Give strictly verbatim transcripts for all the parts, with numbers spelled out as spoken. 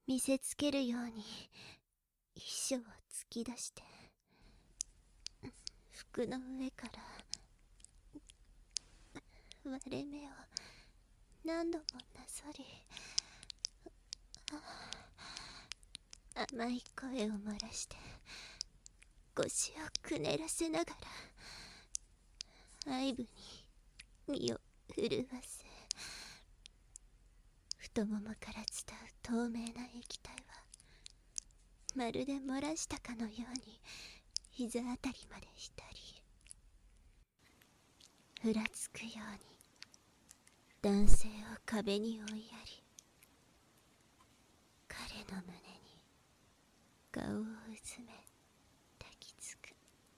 見せつけるように秘書を突き出して、服の上から割れ目を何度もなぞり、甘い声を漏らして腰をくねらせながら愛撫に身を震わせ、太ももから伝う透明な液体はまるで漏らしたかのように膝あたりまで浸り、ふらつくように男性を壁に追いやり、彼の胸に顔をうずめ抱きつく。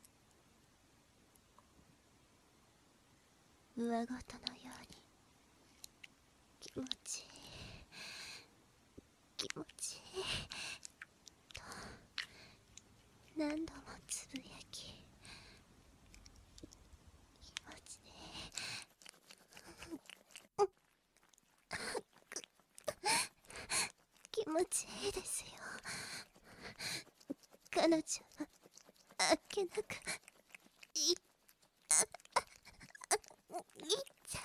上ごとのように気持ちいい気持ちいいと何度もつぶやき、気持ちいい気持ちいいですよ。彼女はあっけなくいっいっちゃ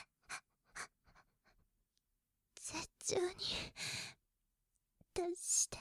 絶頂に達して